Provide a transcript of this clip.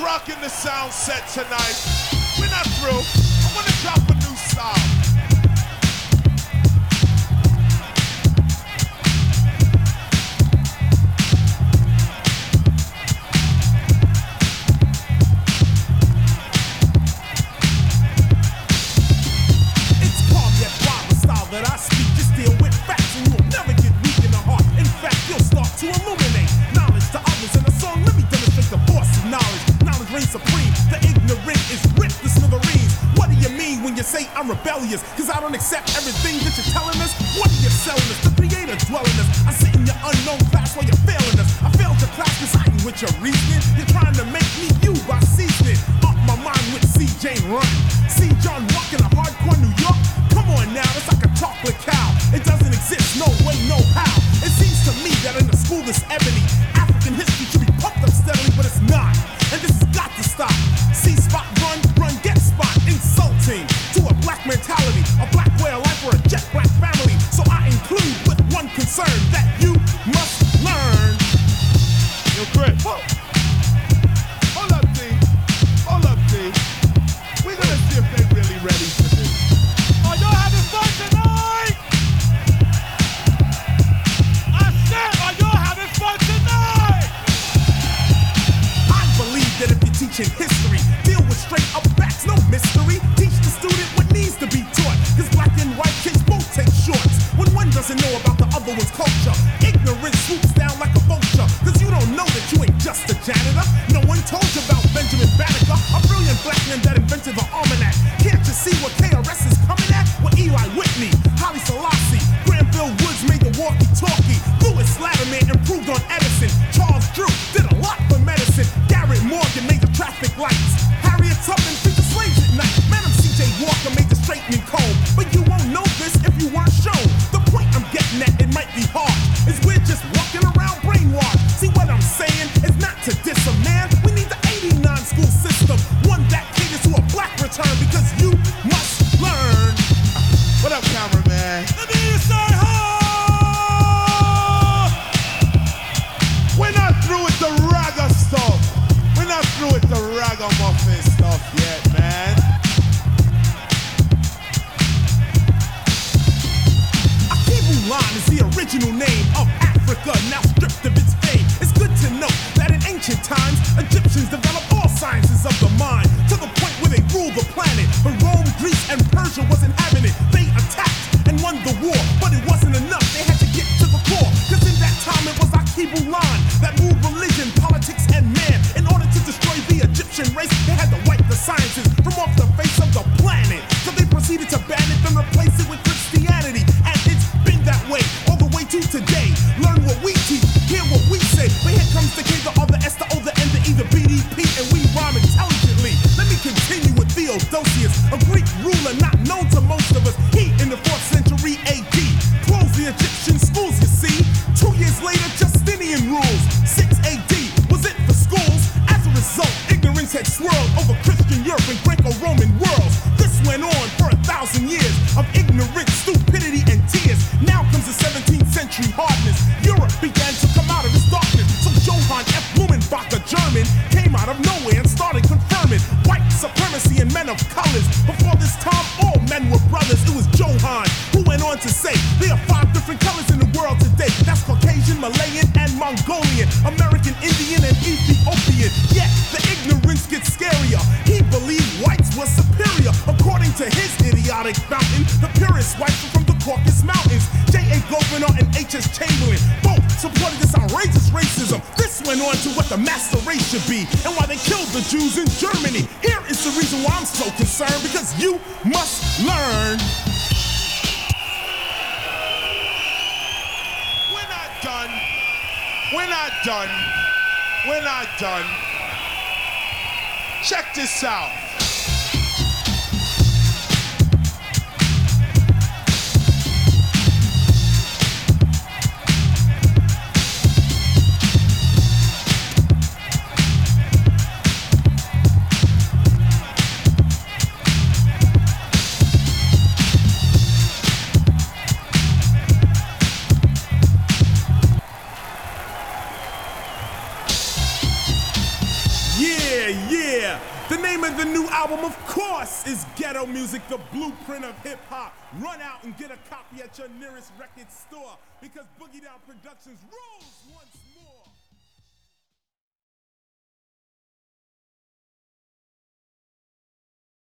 rocking the sound set tonight. We're not through. I want to drop a new style. That I speak, just deal with facts and you'll never get weak in the heart. In fact, you'll start to illuminate knowledge to others. In a song, let me demonstrate the force of knowledge. Knowledge reigns supreme. The ignorant is ripped to smithereens. What do you mean when you say I'm rebellious? Cause I don't accept everything that you're telling us. What are you selling us? The creator dwelling us. I sit in your unknown class while you're failing us. I failed your class cause I ain't with your reasoning. You're trying to make me you by seasoning. Up my mind with CJ Run. See John walking a hardcore New York. Come on now, it's like a chocolate cow. It doesn't exist, no way, no how. It seems to me that in the school this ebony, African history should be pumped up steadily, but it's not. And this has got to stop. See spot, run, get spot. Insulting to a black mentality, a black way of life or a jet black family. So I include with one concern that you must learn. Yo, Chris. Hold up, D. Hold up, D. We're gonna see if they're really ready for this. Are y'all having fun tonight? I said, are y'all having fun tonight? I believe that if you're teaching history, deal with straight up facts, no mystery. Teach the student what needs to be taught. Cause black and white kids both take shorts when one doesn't know about the other one's culture. Ignorance swoops down like a vulture. Cause you don't know that you ain't just a janitor. No one told you about Benjamin Banneker, a brilliant black man that invented the almanac. Can't you see what KRS is coming at? With Eli Whitney, Haile Selassie, Granville Woods made the walkie-talkie. Louis Latimer improved on Edison. Charles Drew did a lot for medicine. Garrett Morgan made the traffic lights. Harriet Tubman freed the slaves at night. Madam C.J. Walker made the straightening comb. But you won't know this if you weren't shown. The point I'm getting at, it might be hard, is we're just walking around brainwashed. See what I'm saying? It's not to diss a man. We need the 89 school system, one that caters to a black return, because you must learn. What up, cameraman? Let me hear you say ho! We're not through with the ragga stuff. We're not through with the ragamuffin stuff yet, man. Akibulan is the original name of Africa, now stripped of its fame. It's good to know that in ancient times, Egyptians developed all sciences of the mind, to the point where they ruled the planet. But Rome, Greece, and Persia wasn't having it. They attacked and won the war, but it wasn't enough. They had to get to the core, cause in that time it was Akibulan that ruled religion, politics, and man. In order to destroy the Egyptian race, they had to wipe the sciences from off the face of the planet. So they proceeded to ban it and replace it with Christianity. And it's been that way all the way to today. Learn what we teach, hear what we say. But here comes the K, the R, the S, the O, the N, the E, the BDP, and we rhyme intelligently. Let me continue with Theodosius, a Greek ruler not known to most of us. He, in the 4th century AD, closed the Egyptian schools, you see. 2 years later, Justinian rules. 6 AD was it for schools. As a result, ignorance had swirled over Christian Europe and Greco-Roman worlds. This went on for 1,000 years of ignorance, stupidity, and tears. Now comes the 17th century hardness. Europe began to come out of its darkness. So Johann F. Blumenbach, a German, came out of nowhere and started confirming white supremacy and men of colors. Before this time, all men were brothers. It was Johann who went on to say there are 5 different colors in the world today. That's Caucasian, Malayan, and Mongolian, American, Indian, and Ethiopian. Yet the ignorance gets scarier. He believed whites were superior. According to his idiotic fountain, the purest whites were from the Caucasus Mountains. J.A. Gouverneur and H.S. Chamberlain both supported this outrageous racism. This went on to what the master race should be and why they killed the Jews in Germany. Here is the reason why I'm so concerned, because you must learn. We're not done. We're not done. We're not done. Check this out. yeah. The name of the new album, of course, is Ghetto Music, the blueprint of hip hop. Run out and get a copy at your nearest record store because Boogie Down Productions rules once more.